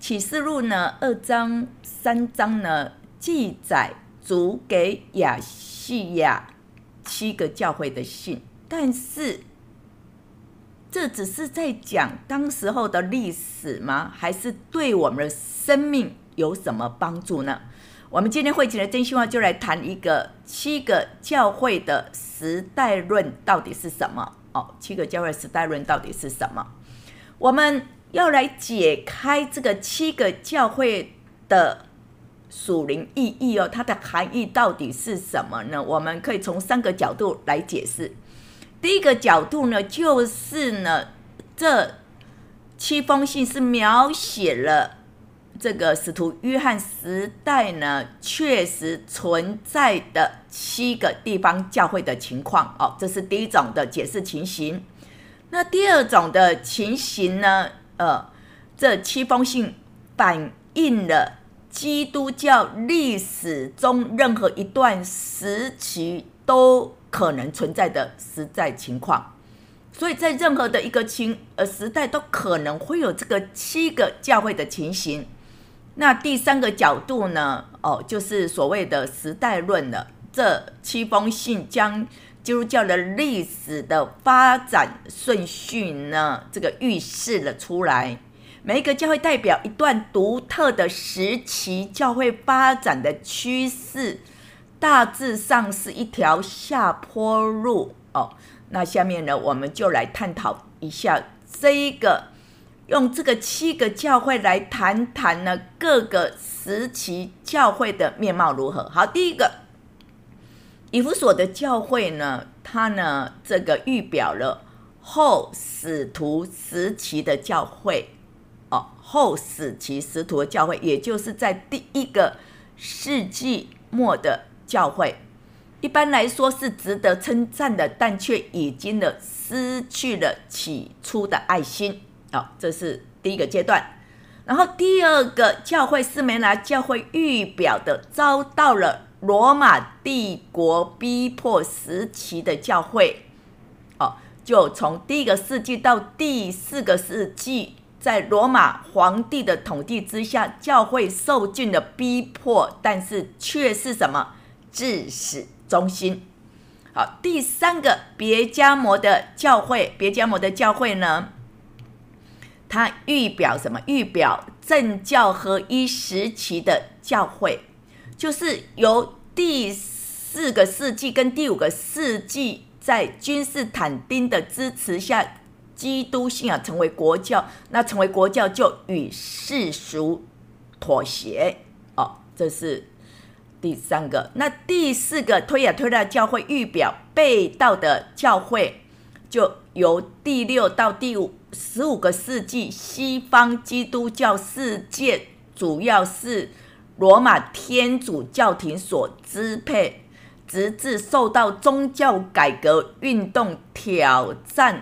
启示录呢2章3章呢记载主给亚细亚7个教会的信，但是这只是在讲当时候的历史吗？还是对我们的生命有什么帮助呢？我们今天会前的真心话就来谈一个7个教会的时代论到底是什么7个教会时代论到底是什么？我们要来解开这个7个教会的属灵意义它的含义到底是什么呢？我们可以从3个角度来解释。第一个角度呢，就是呢，这7封信是描写了这个使徒约翰时代呢确实存在的7个地方教会的情况这是第一种的解释情形。那第二种的情形呢，这7封信反映了基督教历史中任何一段时期都可能存在的实在情况，所以在任何的一个时代都可能会有这个7个教会的情形。那第3个角度呢，就是所谓的时代论了。这7封信将基督教的历史的发展顺序呢，这个预示了出来。每一个教会代表一段独特的时期教会发展的趋势，大致上是一条下坡路那下面呢，我们就来探讨一下这一个，用这个7个教会来谈谈呢各个时期教会的面貌如何。好，第一个，以弗所的教会呢，它呢这个预表了后使徒时期的教会后使徒的教会，也就是在第1个世纪末的教会，一般来说是值得称赞的，但却已经失去了起初的爱心这是第一个阶段。然后第二个教会，士梅拿教会预表的遭到了罗马帝国逼迫时期的教会就从第1个世纪到第4个世纪，在罗马皇帝的统治之下，教会受尽了逼迫，但是却是什么？至死忠心。好，第3个，别迦摩的教会。别迦摩的教会呢，它预表什么？预表政教合一时期的教会，就是由第4个世纪跟第5个世纪在君士坦丁的支持下，基督信仰成为国教，那成为国教就与世俗妥协这是第3个。那第4个，推雅推拉教会预表被盗的教会，就由第6到第15个世纪，西方基督教世界主要是罗马天主教廷所支配，直至受到宗教改革运动挑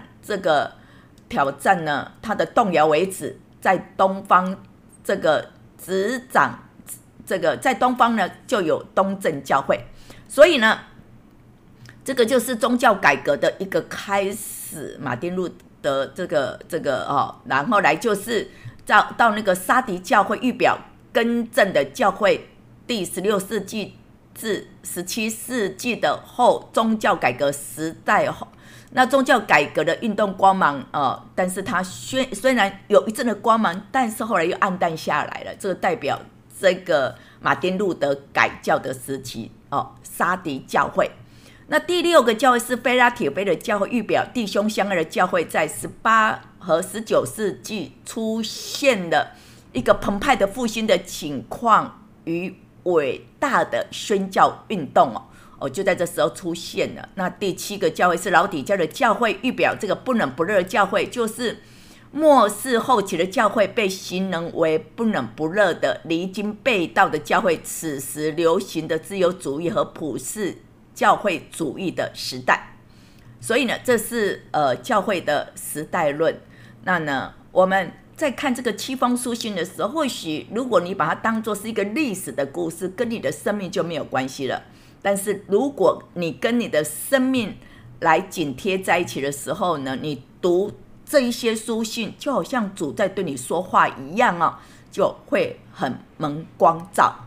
战呢它的动摇为止。在东方这个执掌在东方呢就有东正教会，所以呢这个就是宗教改革的一个开始。马丁路德然后来就是到那个沙迪教会，预表更正的教会，第16世纪至17世纪的后宗教改革时代后，那宗教改革的运动光芒但是它虽然有一阵的光芒，但是后来又暗淡下来了。这个代表这个马丁路德改教的时期沙迪教会。那第6个教会是菲拉铁菲的教会，预表弟兄相爱的教会，在18和19世纪出现了一个澎湃的复兴的情况与伟大的宣教运动就在这时候出现了。那第7个教会是老底嘉的教会，预表这个不冷不热的教会，就是末世后期的教会，被形容为不冷不热的离经背道的教会，此时流行的自由主义和普世教会主义的时代。所以呢，这是教会的时代论。那呢，我们在看这个7封书信的时候，或许如果你把它当作是一个历史的故事，跟你的生命就没有关系了。但是如果你跟你的生命来紧贴在一起的时候呢，你读这一些书信就好像主在对你说话一样就会很蒙光照。